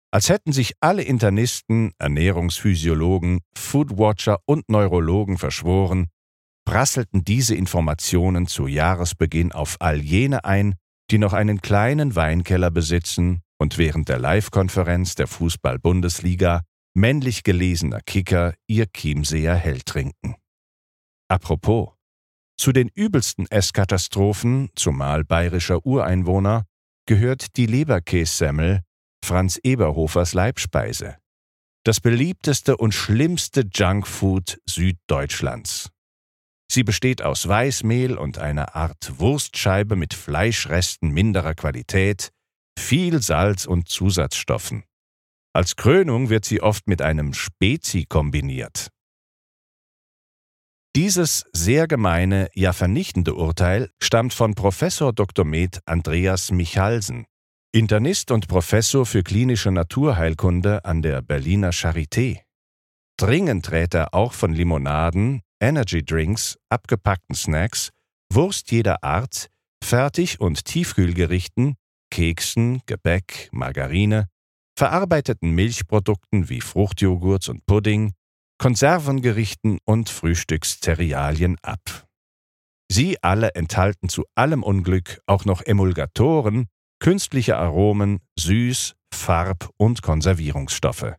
Als hätten sich alle Internisten, Ernährungsphysiologen, Foodwatcher und Neurologen verschworen, prasselten diese Informationen zu Jahresbeginn auf all jene ein, die noch einen kleinen Weinkeller besitzen und während der Live-Konferenz der Fußball-Bundesliga männlich gelesener Kicker ihr Chiemseer Hell trinken. Apropos, zu den übelsten Esskatastrophen, zumal bayerischer Ureinwohner, gehört die Leberkässemmel, Franz Eberhofers Leibspeise. Das beliebteste und schlimmste Junkfood Süddeutschlands. Sie besteht aus Weißmehl und einer Art Wurstscheibe mit Fleischresten minderer Qualität, viel Salz und Zusatzstoffen. Als Krönung wird sie oft mit einem Spezi kombiniert. Dieses sehr gemeine, ja vernichtende Urteil stammt von Professor Dr. med. Andreas Michalsen, Internist und Professor für klinische Naturheilkunde an der Berliner Charité. Dringend rät er auch von Limonaden, Energydrinks, abgepackten Snacks, Wurst jeder Art, Fertig- und Tiefkühlgerichten, Keksen, Gebäck, Margarine, verarbeiteten Milchprodukten wie Fruchtjoghurts und Pudding, Konservengerichten und Frühstückszerealien ab. Sie alle enthalten zu allem Unglück auch noch Emulgatoren, künstliche Aromen, Süß-, Farb- und Konservierungsstoffe.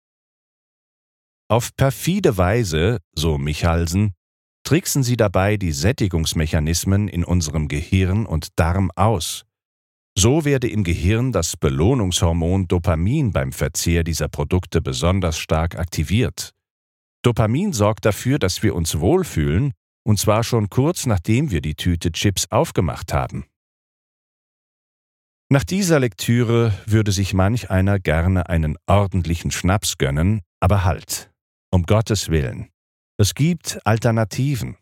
Auf perfide Weise, so Michalsen, tricksen sie dabei die Sättigungsmechanismen in unserem Gehirn und Darm aus. So werde im Gehirn das Belohnungshormon Dopamin beim Verzehr dieser Produkte besonders stark aktiviert. Dopamin sorgt dafür, dass wir uns wohlfühlen, und zwar schon kurz nachdem wir die Tüte Chips aufgemacht haben. Nach dieser Lektüre würde sich manch einer gerne einen ordentlichen Schnaps gönnen, aber halt, um Gottes Willen. Es gibt Alternativen.